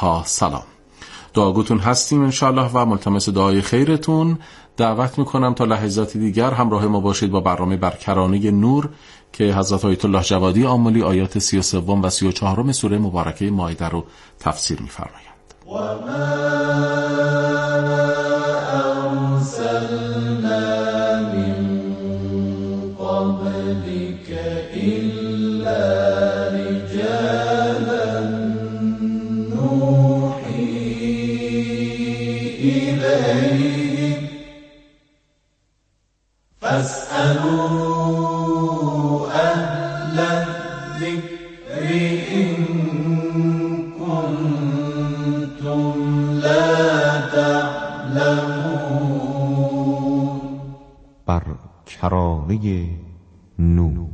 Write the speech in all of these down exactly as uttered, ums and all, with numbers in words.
ها سلام. دعاگوتون هستیم انشالله و ملتمس دعای خیرتون. دعوت میکنم تا لحظاتی دیگر همراه ما باشید با برنامه برکرانه نور که حضرت آیت الله جوادی آملی آیات سی و سوم و سی و چهارم سوره مبارکه مائده رو تفسیر میفرمایند. و ما ارسلنا من قبلك الا رجالا نوحی الیهم فاسألوا اهل الذکر ان کنتم لا تعلمون. برکرانه نور.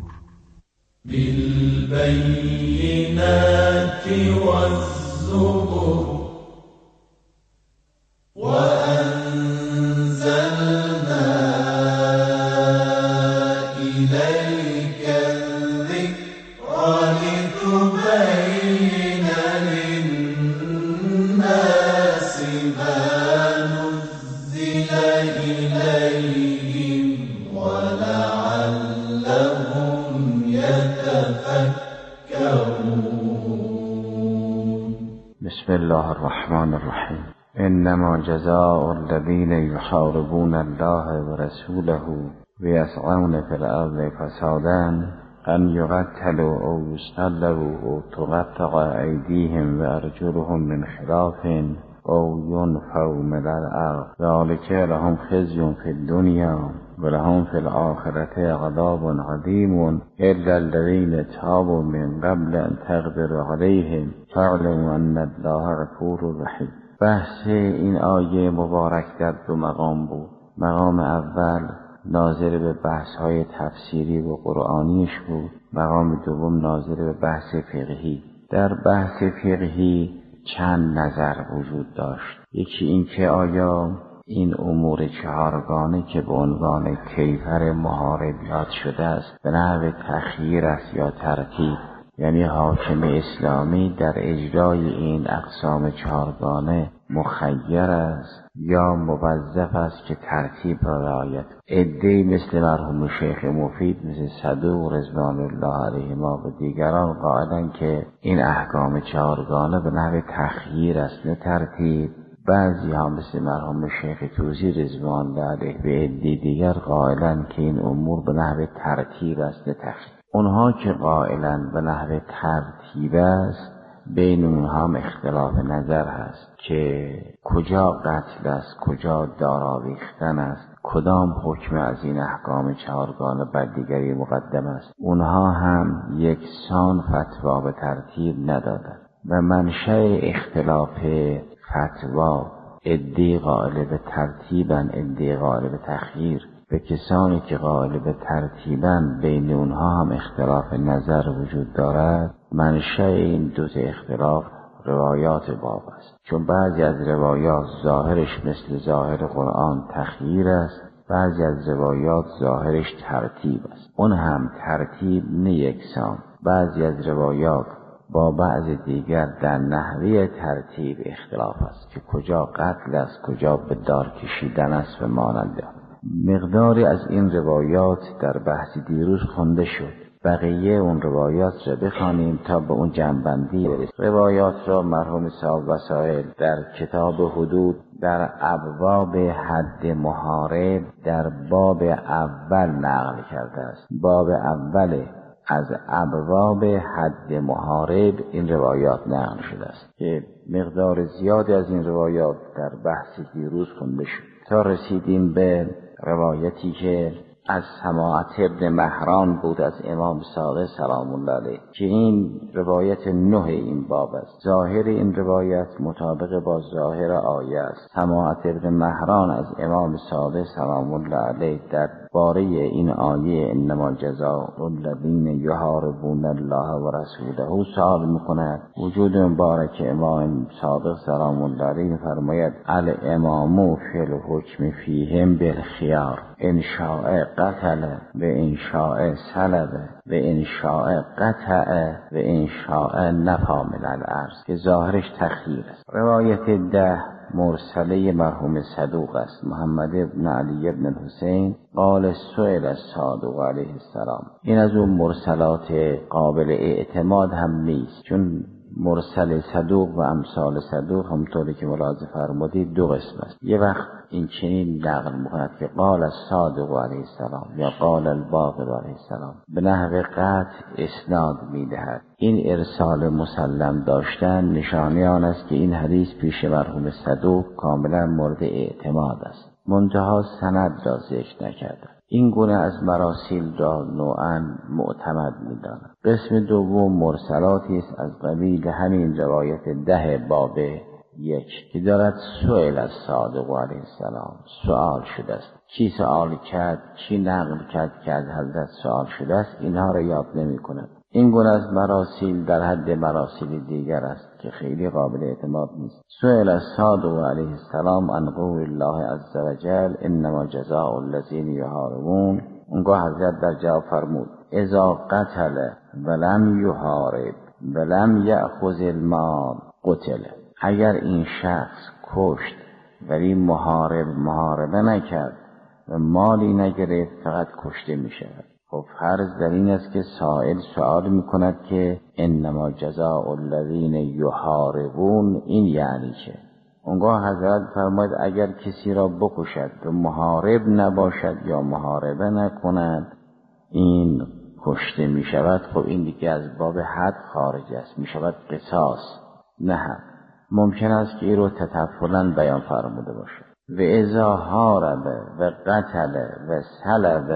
بالبینات والزبر وأنزلنا إليك الذكر لتبين للناس ما نزل إليهم ولعلهم يتفكرون. بسم الله الرحمن الرحیم. انما جزاء الذين يحاربون الله ورسوله ويسعون في الارض فسادا ان يقتلوا او يسلبوا او تقطع ايديهم وارجلهم من خلاف او ينفوا من الارض ذلك لهم خزي في الدنيا ولهم في الآخرة عذاب عظيم إلا الذين تابوا من قبل أن تقدروا عليهم فاعلموا أن الله غفور رحيم. بحث این آیه مبارک در دو مقام بود. مقام اول ناظر به بحث های تفسیری و قرآنیش بود. مقام دوم ناظر به بحث فقهی. در بحث فقهی چند نظر وجود داشت. یکی این که آیا این امور چهارگانه که به عنوان کیفر محارب یاد شده است به نحو تخییر است یا ترتیب، یعنی حاکم اسلامی در اجرای این اقسام چهارگانه مخیر است یا موظف است که ترتیب را رعایت. عده‌ای مثل مرحوم شیخ مفید، مثل صدوق رضوان الله علیهما و دیگران قائلند که این احکام چهارگانه به نحو تخییر است نه ترتیب. بعضی ها مثل مرحوم شیخ توسی رضوان الله علیه به عده دیگر قائلند که این امور به نحو ترتیب است نه تخییر. اونها که قائلند به نحو ترتیب است بین اونها هم اختلاف نظر هست که کجا قتل است، کجا داراویختن است، کدام حکم از این احکام چهارگانه بر دیگری مقدم است. اونها هم یکسان فتوا به ترتیب ندادند و منشأ اختلاف فتوا عده قائل به ترتیبن، عده قائل به تخییر. به کسانی که قائل به ترتیبن بین اونها هم اختلاف نظر وجود دارد. منشأ این دو اختلاف روایات باب است، چون بعضی از روایات ظاهرش مثل ظاهر قرآن تخییر است، بعضی از روایات ظاهرش ترتیب است، اون هم ترتیب نه یکسان. بعضی از روایات با بعض دیگر در نحوه ترتیب اختلاف است که کجا قتل است، کجا به دار کشیدن است و مانند آن. مقداری از این روایات در بحث دیروز خوانده شد. بقیه اون روایات را بخوانیم تا به اون جنبندی برسیم. روایات را مرحوم صاحب وسائل در کتاب حدود در ابواب حد محارب در باب اول نقل کرده است. باب اول از ابواب حد محارب این روایات نقل شده است که مقدار زیادی از این روایات در بحث دیروز خونده شد تا رسیدیم به روایتی که از سماعت ابن مهران بود از امام صادق سلام الله علیه که این روایت نه این باب است. ظاهر این روایت مطابق با ظاهر آیه است. سماعت ابن مهران از امام صادق سلام الله علیه در باره این آیه انما جزاء الذین یحاربون الله و رسوله سوال میکند. وجود مبارک امام صادق سلام الله علیه فرماید الامام فی الحکم فیهم بالخیار ان شاء قتل و ان شاء سلب و ان شاء قطع و ان شاء نفا من الارض که ظاهرش تخییر است. روایت ده مرسله مرحوم صدوق است. محمد بن علی بن الحسین قال سئل الصادق علیه السلام. این از اون مرسلات قابل اعتماد هم نیست، چون مرسل صدوق و امثال صدوق همونطوری که ملاحظه فرمودید دو قسم است. یه وقت این چنین نقل می‌کند که قال الصادق علیه السلام یا قال الباقر علیه السلام به نحو قطع اسناد می‌دهد. این ارسال مسلم داشتن نشانه آن است که این حدیث پیش مرحوم صدوق کاملا مورد اعتماد است، منتها سند را ذکر نکرده. این گونه از مراسیل را نوعاً معتمد می‌دانم. قسم دوم مرسلاتی است از قبیل همین روایت ده باب یک که دارد سئل از صادق علیه السلام، سوال شده است. چی سوال کرد، چی نقل کرد که از حضرت سوال شده است، اینها را یاد نمی کند. این گونه از مراسیل در حد مراسیل دیگر است که خیلی قابل اعتماد نیست. سئل از صادق علیه السلام عن قول الله عز وجل انما جزاء الذین یحاربون. اونگاه حضرت در جواب فرمود اذا قتل ولم یحارب ولم یأخذ المال قتل. اگر این شخص کشت ولی محارب محاربه نکرد و مالی نگرفت فقط کشته می شود. خب فرض در این است که سائل سوال می کند که انما جزاء الذین یحاربون این یعنی چه؟ اونگاه حضرت فرماید اگر کسی را بکشد و محارب نباشد یا محاربه نکند این کشته می شود. خب این دیگه از باب حد خارج است، می شود قصاص نه حد. ممکن است که این رو تطفلاً بیان فرموده باشد. و اذا حارب و قتل و سلب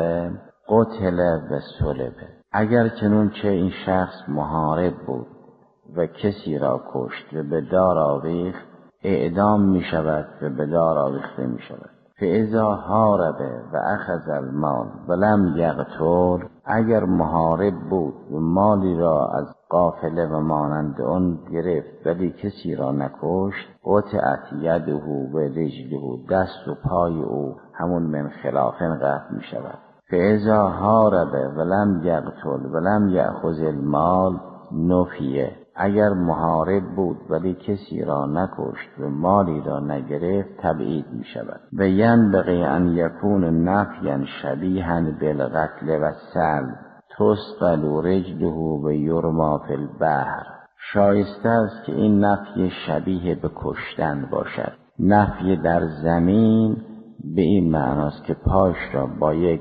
قتل و سلب. اگر چنون چه این شخص محارب بود و کسی را کشت و به دار آویخت اعدام می شود و به دار آویخته می شود. فاذا حارب و اخذ المال ولم یقتل. اگر محارب بود و مالی را از قافله و مانند آن گرفت ولی کسی را نکشت قطعت یده و رجله، دست و پای او همون من خلافن قطع می شود. فاذا حارب ولم یقتل ولم یأخذ المال نفیه. اگر محارب بود ولی کسی را نکشت و مالی را نگرفت تبعید می شود. و ینبغی ان یکون نفیا شبیها بالقتل و سلب تسقل رجله و یرما فی البحر. شایسته است که این نفی شبیه به کشتن باشد. نفی در زمین به این معناست که پاش را با یک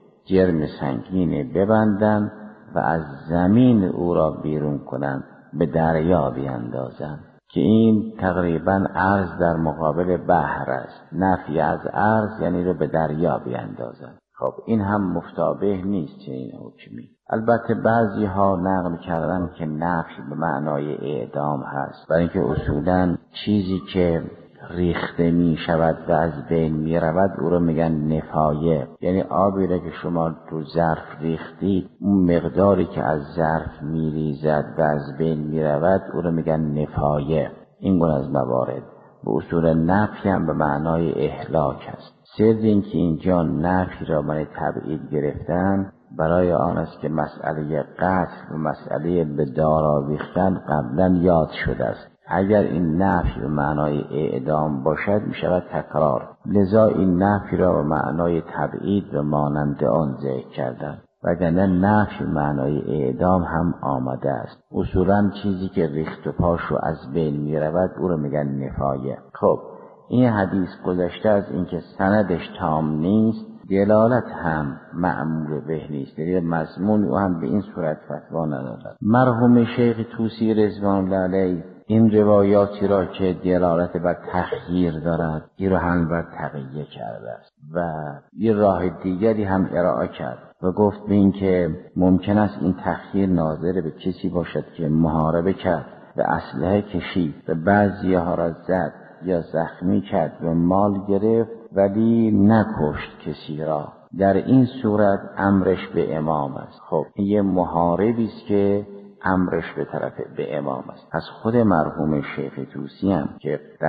جرم سنگین ببندند و از زمین او را بیرون کنند به دریا بیاندازند که این تقریبا عرض در مقابل بحر است. نفی از عرض یعنی رو به دریا بیاندازند. خب این هم مفتابه نیست چنین حکمی. البته بعضی ها نقل کردن که نفی به معنای اعدام هست، برای اینکه اصولا چیزی که ریخته می شود و از بین می رود او رو میگن نفایه. یعنی آبی را که شما تو ظرف ریختید اون مقداری که از ظرف می ریزد و از بین می رود او رو میگن نفایه. این گونه از موارد به اصول نفی هم به معنای اهلاک است. سر این که اینجا نفی را معنی تبعید گرفتن برای آن است که مسئله قتل و مسئله به دار آویختن قبلا یاد شده است. اگر این نفی به معنای اعدام باشد می شود تکرار، لذا این نفی را به معنای تبعید و مانند آن ذکر کردن، وگرنه نفی به معنای اعدام هم آمده است. اصولا چیزی که ریخت و پاشو از بین می رود او رو میگن نفایه. خب این حدیث گذشته از اینکه سندش تام نیست، دلالت هم معمول به نیست، یعنی مضمون او هم به این صورت فتوا ندارد. مرحوم شیخ طوسی رضوان الله علیه این روایاتی را که دلالت بر تخییر دارد این را هم بر تقیه کرده است و یه راه دیگری هم ارائه کرد و گفت به این که ممکن است این تخییر ناظر به کسی باشد که محاربه کرد و اسلحه کشید و بعضی ها را زد یا زخمی کرد و مال گرفت ولی نکشت کسی را. در این صورت امرش به امام است. خب این یه محاربی است که امرش به طرف به امام است. از خود مرحوم شیخ طوسی هم که در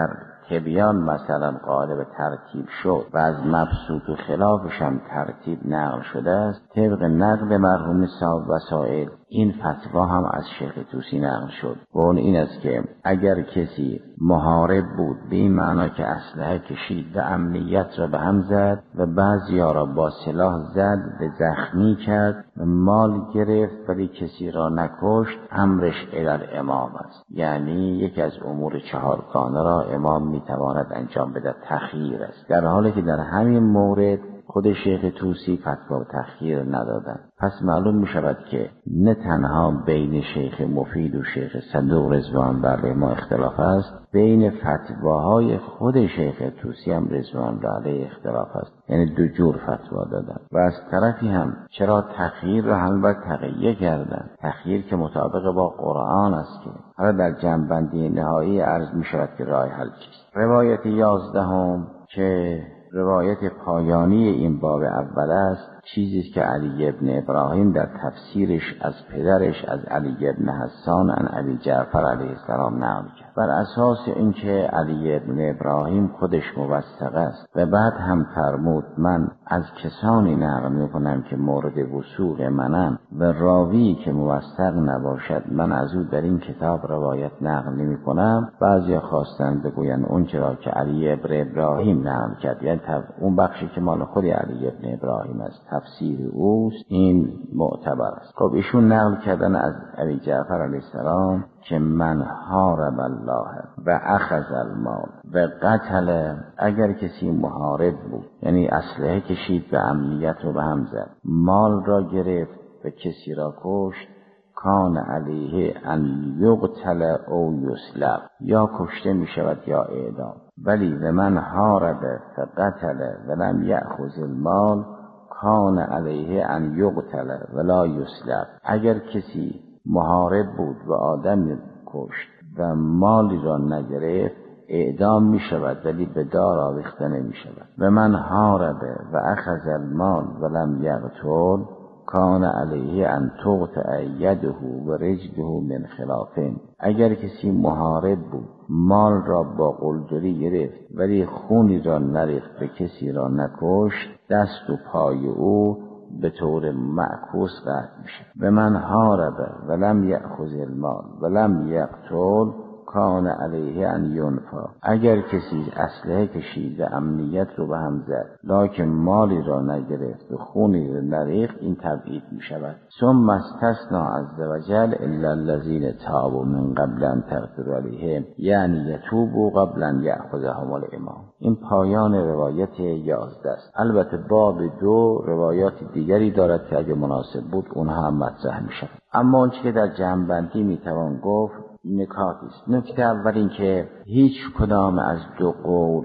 تبیان مثلا قالب ترتیب شد و از مبسوط و خلافش هم ترتیب نقل شده است، طبق نقل مرحوم صاحب وسائل این فتوا هم از شیخ طوسی نقل شد و اون این است که اگر کسی محارب بود به این معنا که اسلحه کشید و امنیت را به هم زد و بعضی‌ها را با سلاح زد و زخمی کرد و مال گرفت ولی کسی را نکشت، امرش الی الامام است. یعنی یکی از امور چهارگانه را امام میتواند انجام بده، تخییر است، در حالی که در همین مورد خود شیخ طوسی فتوا تخییر ندادن. پس معلوم می شود که نه تنها بین شیخ مفید و شیخ صدوق رضوان بر ما اختلاف است، بین فتواهای خود شیخ طوسی هم رضوان علیه اختلاف است. یعنی دو جور فتوا دادن و از طرفی هم چرا تخییر را هم باید تقیه کردن، تخییر که مطابق با قرآن است. که حالا در جنبندی نهایی عرض می شود که راه حل چیست. روایت یازدهم که روایت پایانی این باب اول است، چیزی که علی ابن ابراهیم در تفسیرش از پدرش از علی ابن حسان عن علی جعفر علیه السلام نقل کرد، بر اساس اینکه علی ابن ابراهیم خودش موثق است و بعد هم فرمود من از کسانی نقل میکنم که مورد وثوق منم و راوی که موثق نباشد من از او در این کتاب روایت نقل نمی کنم. بعضی خواستن بگوین اون چرا که علی ابن ابراهیم نقل کرد، یعنی اون بخشی که مال خود علی ابن ابراهیم است تفسیر اوست، این معتبر است. خب ایشون نقل کردن از علی جعفر علیه السلام که من حارب الله و اخذ المال و قتل، اگر کسی محارب بود یعنی اسلحه کشید و امنیت رو به هم زد، مال را گرفت و کسی را کشت، کان علیه ان یقتل او یسلب، یا کشته می شود یا اعدام. ولی و من حارب فقتل ولم یأخذ المال کان علیه ان یقتل ولا یسلب، اگر کسی محارب بود و آدم کشت و مالی را نگرفت اعدام می شود ولی به دار آویخته نمی شود. و من حارب و اخذ المال ولم یقتل کان علیه ان تقطع یده و رجله من خلافین، اگر کسی محارب بود مال را با قلدری گرفت ولی خونی را نریخت و کسی را نکشت، دست و پای او به طور معکوس قطع میشه. و من حارب ولم یأخذ المال ولم یقتل کان علیه ان ینفا، اگر کسی اسلحه کشید و امنیت رو به هم زد لکن مالی را نگرفت و خونی را نریخت، این تبعید می شود. ثم استثنى عز وجل الا الذین تابوا من قبل ان تقدروا علیهم، یعنی یتوبوا قبل ان یأخذهم الامام. این پایان روایت یازده است. البته باب دو روایات دیگری دارد که اگه مناسب بود اونها هم مطرح می شود. اما اون که در جمع‌بندی می توان گفت نکاتی است. نکته اول این که هیچ کدام از دو قول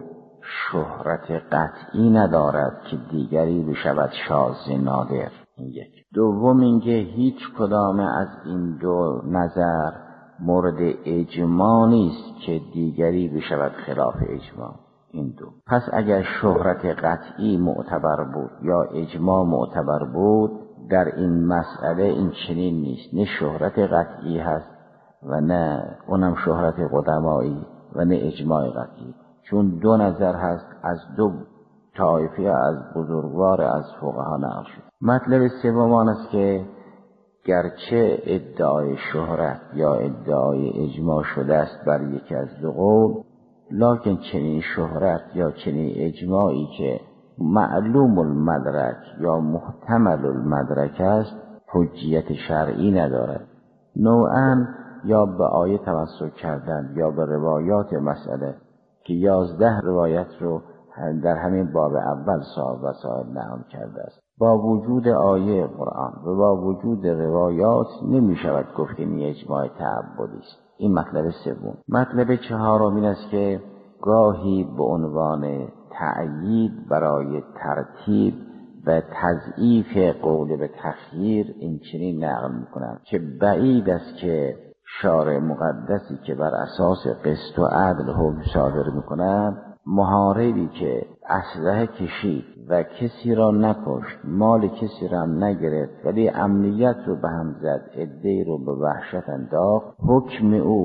شهرت قطعی ندارد که دیگری بشود شاذ نادر. این یک. دوم اینکه هیچ کدام از این دو نظر مورد اجماع نیست که دیگری بشود خلاف اجماع. این دو. پس اگر شهرت قطعی معتبر بود یا اجماع معتبر بود، در این مسئله این چنین نیست، نه شهرت قطعی هست و نه اونم شهرت قدمایی و نه اجماع قطعی، چون دو نظر هست از دو طایفه از بزرگوار از فقها نقل شد. مطلب سوم آن است که گرچه ادعای شهرت یا ادعای اجماع شده است بر یکی از دو قول، لکن چنین شهرت یا چنین اجماعی که معلوم المدرک یا محتمل المدرک است حجیت شرعی ندارد. نوعاً یا به آیه توسل کردن یا به روایات مسئله که یازده روایت رو در همین باب اول صاحب وسائل نقل کرده است، با وجود آیه قرآن و با وجود روایات نمی شود گفت که این اجماع تعبدی است. این مطلب سوم. مطلب چهارم این است که گاهی به عنوان تأیید برای ترتیب و تضعیف قول به تخییر این چنین نقل میکنند که بعید است که شارع مقدسی که بر اساس قسط و عدل حکم صادر میکند، محاربی که اسلحه کشید و کسی را نکشت، مال کسی را هم نگرفت ولی امنیت رو به هم زد، عده‌ای رو به وحشت انداخت، حکم او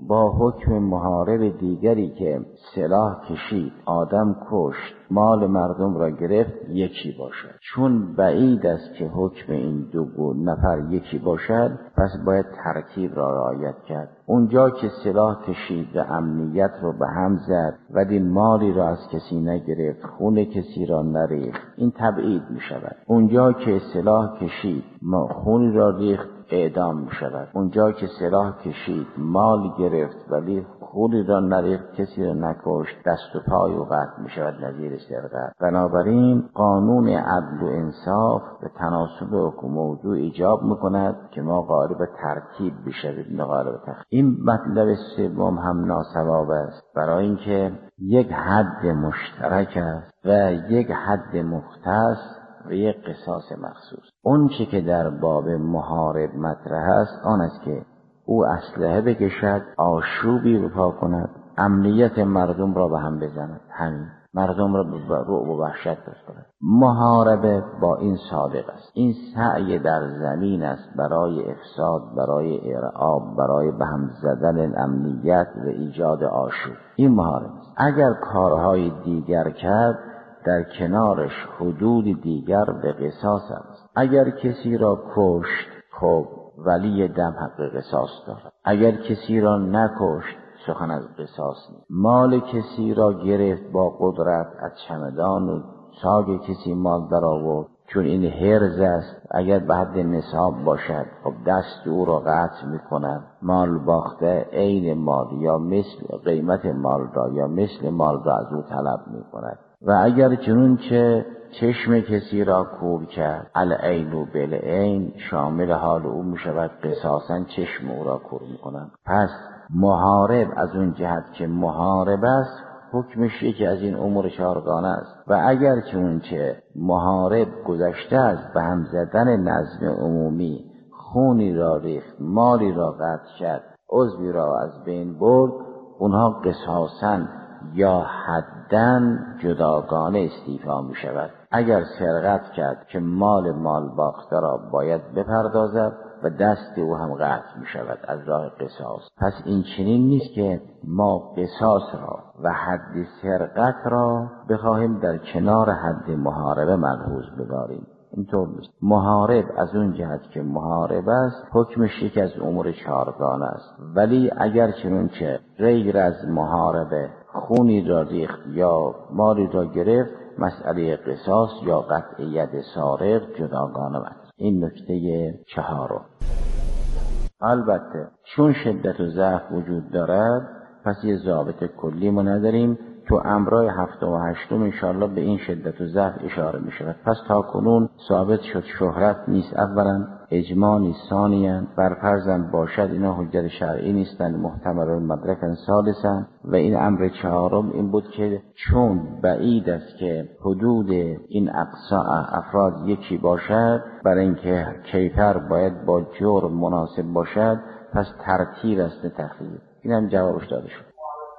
با حکم محارب دیگری که سلاح کشید، آدم کشت، مال مردم را گرفت یکی باشد. چون بعید است که حکم این دو نفر یکی باشد، پس باید ترتیب را رعایت کرد. اونجا که سلاح کشید و امنیت رو به هم زد ولی مالی را از کسی نگرفت، خون کسی را نریخت، این تبعید می شود. اونجا که سلاح کشید ما خون را ریخت، اعدام می شود. اونجا که سلاح کشید مال گرفت ولی خوری را نریخت، کسی را نکشت، دست و پای و قطع می شود، نظیر سرقت. بنابراین قانون عدل و انصاف به تناسب حکم موضوع ایجاب می کند که ما قائل به ترتیب بشویم نه قائل به تخییر. این مطلب سوم هم ناصواب است، برای اینکه یک حد مشترک است و یک حد مختص و یک قصاص مخصوص. اون چه که در باب محارب مطرح است آن است که او اسلحه بکشد، آشوبی بپا کند، امنیت مردم را به هم بزند، همین مردم را به رعب و وحشت بسپارد. محاربه با این سابق است. این سعی در زمین است برای افساد، برای ارعاب، برای به هم زدن امنیت و ایجاد آشوب. این محاربه است. اگر کارهای دیگر کرد در کنارش حدود دیگر به قصاص است. اگر کسی را کشت، خب ولی دم حق قصاص دارد. اگر کسی را نکشت سخن از قصاص نیست. مال کسی را گرفت با قدرت، از چمدان و ساگ کسی مال در آورد، چون این هرز است، اگر به حد نصاب باشد خب دست او را قطع می کند. مال باخته عین مال یا مثل قیمت مال را یا مثل مال را از او طلب می کند. و اگر چنون چه چشم کسی را کور کرد، العین و بالعین شامل حال او می شود، قصاصا چشم او را کور می کنند. پس محارب از اون جهت که محارب است حکمش یکی از این امور چهارگانه است. و اگر چنون چه محارب گذشته است به هم زدن نظم عمومی، خونی را ریخت، مالی را قطع کرد، عضوی را از بین برد، اونها قصاصا یا حداً جداگانه استیفا می شود. اگر سرقت کرد که مال مال باخته را باید بپردازد و دست او هم قطع می شود از راه قصاص. پس این چنین نیست که ما قصاص را و حد سرقت را بخواهیم در کنار حد محاربه ملحوظ بداریم. اینطور نیست. محارب از اون جهت که محارب است حکمش یک از امور چهارگانه است. ولی اگر چنون که غیر از محاربه خونی را ریخت یا مالی را گرفت، مسئله قصاص یا قطع ید سارق جداگانه است. این نکته چهارم. البته چون شدت و ضعف وجود دارد پس یه ضابط کلی ما نداریم. تو امرای هفتم و هشتم انشاءالله به این شدت و ضعف اشاره می شود. پس تا کنون ثابت شد شهرت نیست، اولا اجماع نیست، ثانیاً برفرضم باشد اینا حجت شرعی نیستند، محتمل المدرکن ثالثاً. و این امر چهارم این بود که چون بعید است که حدود این اقصا افراد یکی باشد، برای اینکه کیفر باید با جرم مناسب باشد، پس ترتیب است تخییر. این هم جوابش داده شد.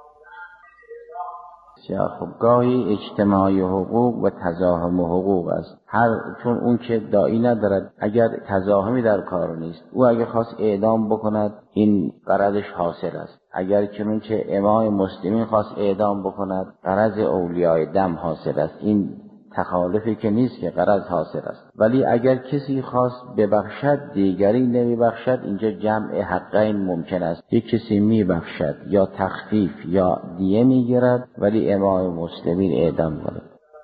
خب گاهی اجتماعی حقوق و تزاحم حقوق است. هر چون اون که داعی ندارد، اگر تزاحمی در کار نیست، او اگر خواست اعدام بکند این غرضش حاصل است. اگر چون که امام مسلمین خواست اعدام بکند غرض اولیای دم حاصل است. این تخالفی که نیست که غرض حاصل است. ولی اگر کسی خواست ببخشد دیگری نمیبخشد، اینجا جمع حقین ممکن است. یک کسی میبخشد یا تخفیف یا دیه میگیرد ولی امام مسلمین اعدام کند.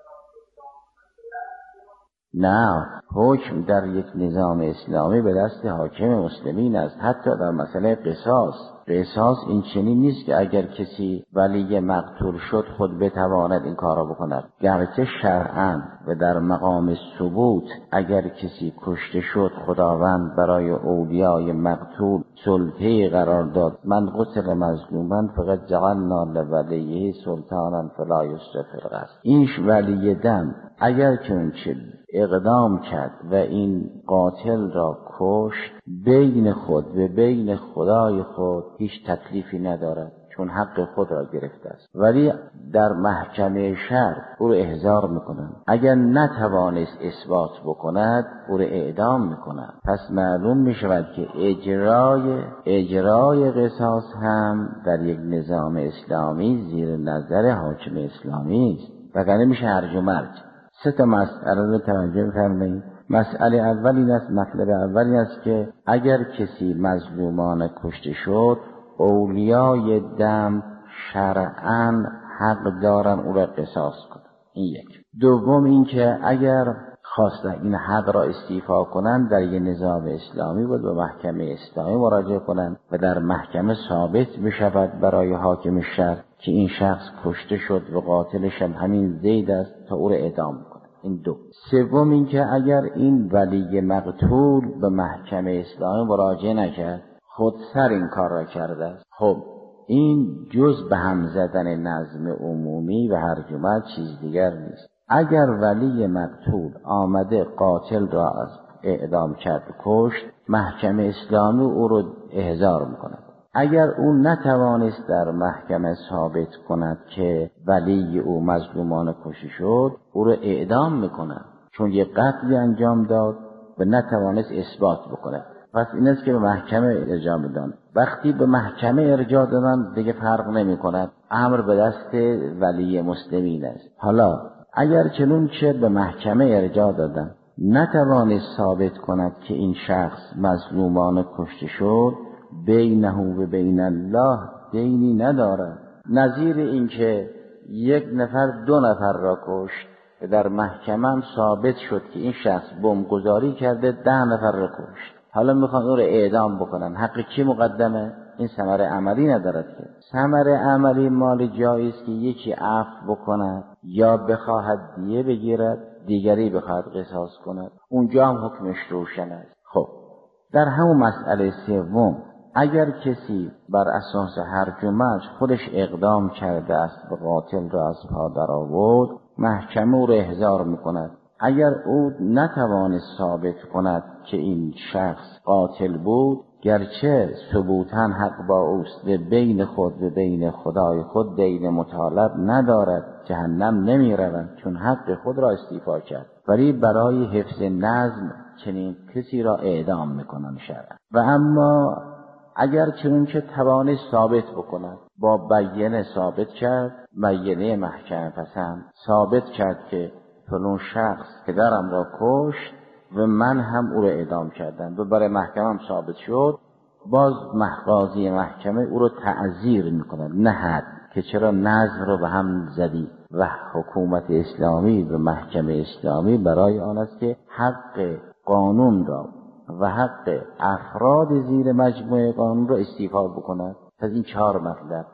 نه، حکم در یک نظام اسلامی به دست حاکم مسلمین است. حتی در مسئله قصاص قصاص این چنین نیست که اگر کسی ولی مقتول شد خود بتواند این کارا بکند. گرچه شرعاً و در مقام ثبوت اگر کسی کشته شد خداوند برای اولیای مقتول سلطه قرار داد، من قتل مظلوما فقط جعلنا لولیه سلطانا فلا یسرف فی القتل. این ولی دم اگر چنانچه اقدام کرد و این قاتل را کشت، بین خود و بین خدای خود هیچ تکلیفی ندارد، چون حق خود را گرفته است، ولی در محکمه شرع او را احضار میکنند. اگر نتوانست اثبات بکند او را اعدام میکنند. پس معلوم میشود که اجرای اجرای قصاص هم در یک نظام اسلامی زیر نظر حاکم اسلامی است، وگرنه میشه هرج و مرج. سه تا مسئله رو توجه فرمایید. مسئله اول این است، مطلب اول این است که اگر کسی مظلومان کشته شد، اولیای دم شرعاً حق دارن او را قصاص کنند. این یک. دوم این که اگر خواستن این حق را استیفا کنند، در یک نظام اسلامی بود به محکمه اسلامی مراجعه کنند و در محکمه ثابت بشود برای حاکم شرع که این شخص کشته شد و قاتلش هم همین زید است تا او را اعدام کنند. این دو. سوم این که اگر این ولی مقتول به محکمه اسلامی مراجعه نکرد، خودسر این کار را کرده است، خب این جز به هم زدن نظم عمومی و هرج و مرج چیز دیگر نیست. اگر ولی مقتول آمده قاتل را از اعدام کرد کشت، محکمه اسلامی او را احضار میکند. اگر او نتوانست در محکمه ثابت کند که ولی او مظلومان کشته شد، او را اعدام میکند، چون یک قتلی انجام داد و نتوانست اثبات بکند. پس این است که به محکمه ارجاع بدن. وقتی به محکمه ارجاع دادن دیگه فرق نمی کند، امر به دست ولی مسلمین است. حالا اگر چنون چه به محکمه ارجاع دادن نتوانست ثابت کند که این شخص مظلومان کشته شد، بینه و بین الله دینی ندارد. نظیر این که یک نفر دو نفر را کشت و در محکمه هم ثابت شد که این شخص بمبگذاری کرده ده نفر را کشت، حالا میخوان او را اعدام بکنن، حق کی مقدمه؟ این ثمر عملی ندارد که. ثمر عملی مال جایی است که یکی عفو بکند یا بخواهد دیه بگیرد، دیگری بخواهد قصاص کند، اونجا هم حکمش روشن است. خب در همون مسئله سوم، اگر کسی بر اساس هرج و مرج خودش اقدام کرده است و قاتل را از پا در آورد، محکمه او را احضار میکند. اگر او نتوانست ثابت کند که این شخص قاتل بود، گرچه ثبوتاً حق با اوست و بین خود و بین خدای خود دین مطالب ندارد، جهنم نمی روند چون حق خود را استیفا کرد، ولی برای حفظ نظم چنین کسی را اعدام میکنن شرعاً. و اما اگر چنانچه توانست ثابت بکند، با بیانه ثابت کرد، بیانه محکمه پسند ثابت کرد که فلان شخص پدرم را کشت و من هم او را اعدام کردم و برای محکمه هم ثابت شد، باز قاضی محکمه او را تعزیر میکند، نه حد، که چرا نظم را به هم زدی. و حکومت اسلامی و محکمه اسلامی برای آن است که حق قانون را و حق افراد زیر مجموعه قانون را استیفا بکند. از این چهار مطلب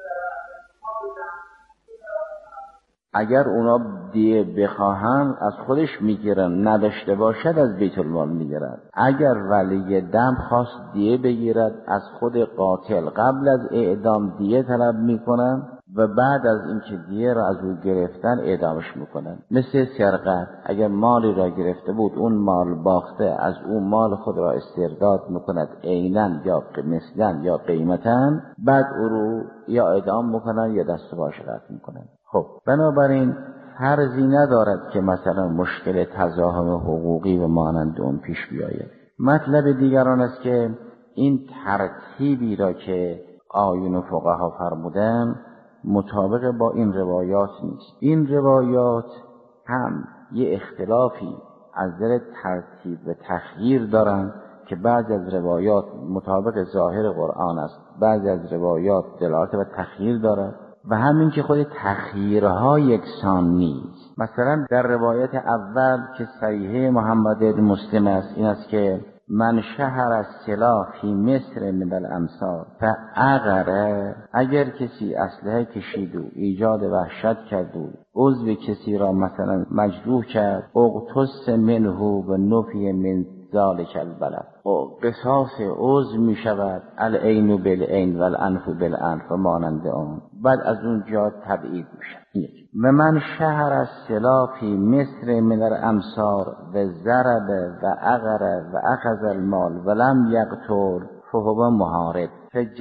اگر اونا دیه بخواهند از خودش میگیرن، نداشته باشد از بیت المال میگیرن. اگر ولی دم خواست دیه بگیرد، از خود قاتل قبل از اعدام دیه طلب میکنن و بعد از اینکه دیه را از او گرفتن اعدامش میکنن. مثل سرقت، اگر مالی را گرفته بود اون مال باخته، از اون مال خود را استرداد میکند عیناً یا مثلاً یا قیمتاً، بعد او رو یا اعدام میکنن یا دست و پاش قطع میکنن. خب بنابراین فرضی ندارد که مثلا مشکل تضاهم حقوقی و مانند اون پیش بیاید. مطلب دیگران است که این ترتیبی را که آیون و فقها فرمودن مطابق با این روایات نیست. این روایات هم یه اختلافی از نظر ترتیب و تخییر دارند که بعضی از روایات مطابق ظاهر قرآن است، بعضی از روایات دلالت و تخییر دارد و همین که خود تخییرها یکسان نیست. مثلا در روایت اول که صحیح محمد بن مسلم است، این است که من شهر السلاح فی مصر من الامصار فاغره، اگر کسی اسلحه کشید و ایجاد وحشت کرد و عضو کسی را مثلا مجروح کرد، اغتص منه و نفی من ذالک البلد، قصاص عضو می شود، العین بالعین و الانف بالانف مانند آن، بعد از اونجا تبعید می شود. و من شهر السلاح فی مصر من الامصار و ضرب و اغر و اخذ المال ولم یقتل فهو محارب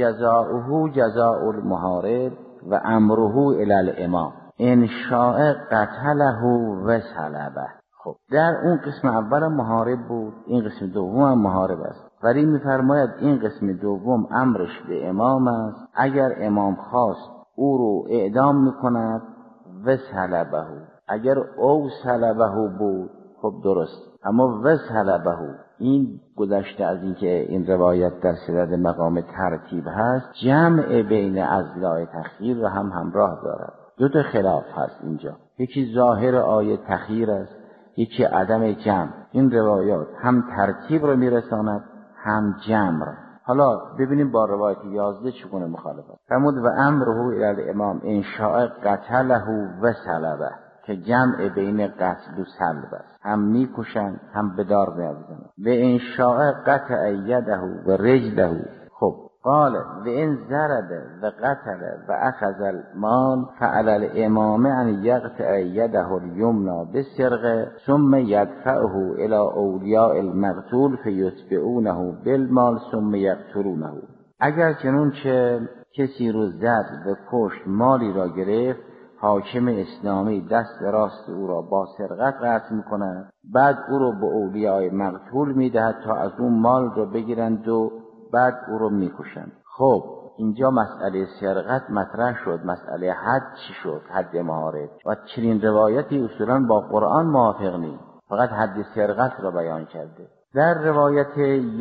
فجزاؤه جزاء المحارب و امره الی الامام ان شاء قتله و صلبه. خب در اون قسم اول محارب بود، این قسم دوم هم محارب است، ولی میفرماید این قسم دوم امرش به امام است. اگر امام خواست او رو اعدام میکند و صلبه، اگر او صلبه بود خب درست، اما و صلبه این گذشته از این که این روایت در صدد مقام ترتیب هست، جمع بین اضلاع تخییر و هم همراه دارد. دو تا خلاف هست اینجا، یکی ظاهر آیه تخییر است، یکی عدم جمع. این روایات هم ترتیب رو میرساند هم جمع را. حالا ببینیم با روایت یازده چگونه مخالفت. فرمود و امره الی الامام ان شاء قتله و صلبه، که جمع بین قتل و صلب است، هم میکشن هم به دار می‌آورند. و ان شاء قطع یده و رجله. خب قال و ان ضرب و قتل و اخذ المال فعلى الامام ان یقطع یده الیمنی بالسرقه ثم یدفعه الى اولیاء المقتول فیتبعونه بالمال ثم یقتلونه. اگر چنون که کسی رو زد و کشت، مالی را گرفت، حاکم اسلامی دست راست او را با سرقت قطع می‌کند، بعد او را به اولیاء مقتول می‌دهد تا از اون مال را بگیرند و بعد او را می‌کشند. خب اینجا مسئله سرقت مطرح شد، مسئله حد چی شد؟ حد محارب. و چنین روایتی اصولاً با قرآن موافق نیست، فقط حد سرقت را بیان کرده. در روایت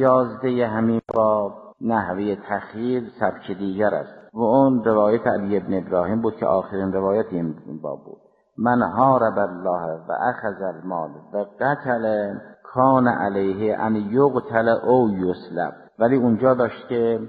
یازده همین باب نحوه تخییر سبک دیگر است و اون روایت علی ابن ابراهیم بود که آخرین روایت این باب بود. من حارب الله و اخذ المال و قتل کان علیه ان یقتل او یسلب، ولی اونجا داشت که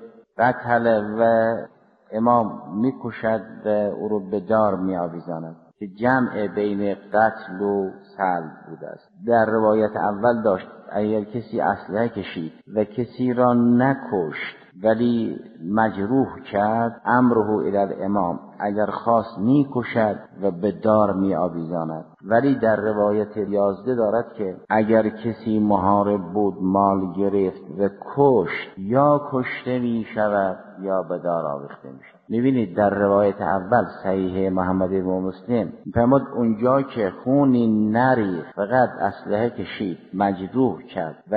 قتل و امام میکشد و او رو به دار میآویزاند که جمع بین قتل و سلب بوده است. در روایت اول داشت اگر کسی اسلحه کشید و کسی را نکشت ولی مجروح کرد، امره الی الامام، اگر خواست میکشد و به دار میآویزاند. ولی در روایت یازده دارد که اگر کسی محارب بود، مال گرفت و کشت، یا کشته می شود یا به دار آویخته می شود. میبینید در روایت اول صحیح محمد و مسلم فرمود اونجا که خونی نریخت، فقط اسلحه کشید، مجروح کرد و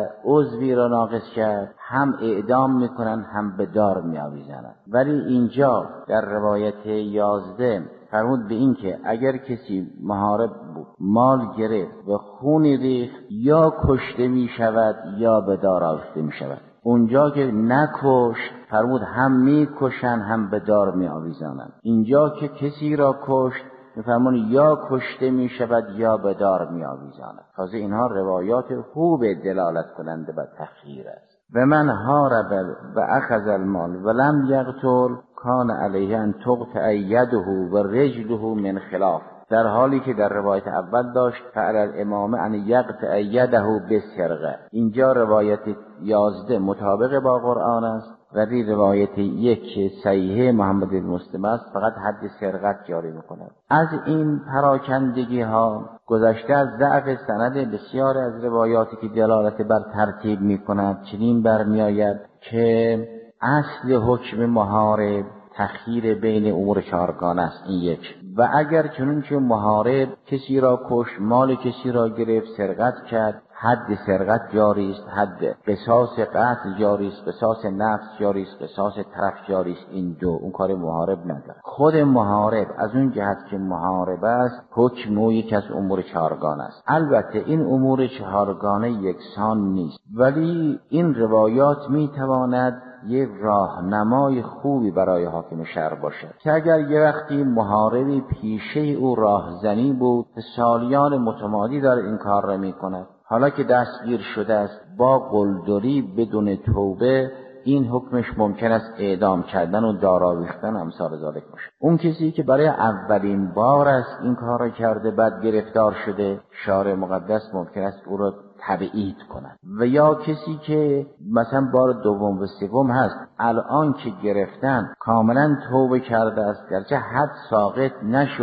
عضوی را ناقص کرد، هم اعدام میکنن هم به دار میآویزند. ولی اینجا در روایت یازده فرمود به این که اگر کسی محارب بود، مال گرفت و خونی ریخت، یا کشته می شود یا به دار آویخته می شود. اونجا که نکشت فرمود هم می کشن هم به دار می آویزانند. اینجا که کسی را کشت فرمود یا کشته می شود یا به دار می آویزانند. تازه اینها روایات خوب دلالت کننده بر تخییر است. و من حارب و اخذ المال ولم یقتل کان علیه ان تقطع یده و رجله من خلاف، در حالی که در روایت اول داشت فعلی الامام ان یقطع یده بالسرقه. اینجا روایت یازده مطابق با قرآن است، ولی روایت یک صحیح محمد بن مسلم است، فقط حد سرقت جاری میکند. از این پراکندگی ها گذشته از ضعف سند بسیار از روایاتی که دلالت بر ترتیب میکند چنین برمیآید که اصل حکم محارب تخییر بین امور چهارگانه است. این یک. و اگر چنانچه محارب کسی را کش، مال کسی را گرفت، سرقت کرد، حد سرقت جاری است، حد قصاص قتل جاری است، قصاص نفس جاری است، قصاص طرف جاری است. این دو اون کار محارب نداره. خود محارب از اون جهت که محارب است، حکم او یک از امور چهارگانه است. البته این امور چهارگانه یکسان نیست، ولی این روایات میتواند یک راهنمای خوبی برای حاکم شهر باشد که اگر یه وقتی محاربی پیشه او راهزنی بود، سالیان متمادی داره این کار را میکند، حالا که دستگیر شده است با قلدری بدون توبه، این حکمش ممکن است اعدام کردن و دار آویختن امثال ذالک باشه. اون کسی که برای اولین بار است این کار را کرده بعد گرفتار شده، شارع مقدس ممکن است او را تبعید کند. و یا کسی که مثلا بار دوم و سوم هست، الان که گرفتن کاملا توبه کرده است، گرچه حد ساقط نشده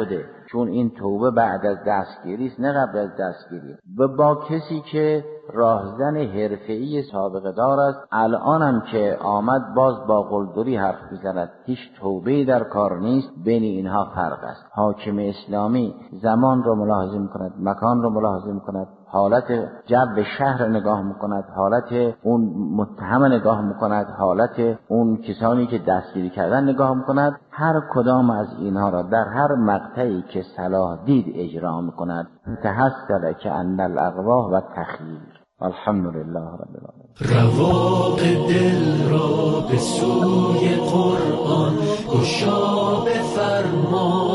چون این توبه بعد از دستگیری است نه قبل از دستگیری. و با کسی که راهزن حرفه‌ای سابقه دار است، الانم که آمد باز با قلدری حرف می‌زند، هیچ توبه‌ای در کار نیست. بین اینها فرق است. حاکم اسلامی زمان رو ملاحظه می‌کند، مکان رو ملاحظه می‌کند، حالت جو شهر نگاه می‌کند، حالت اون متهم نگاه می‌کند، حالت اون کسانی که دستگیری کردن نگاه می‌کند. هر کدام از اینها را در هر مقطعی که صلاح دید اجرا می‌کند. تحصل که ان الاقواه و تخییر. الحمدلله رب العالمین. رواق دل را به سوی قرآن گشا بفرما.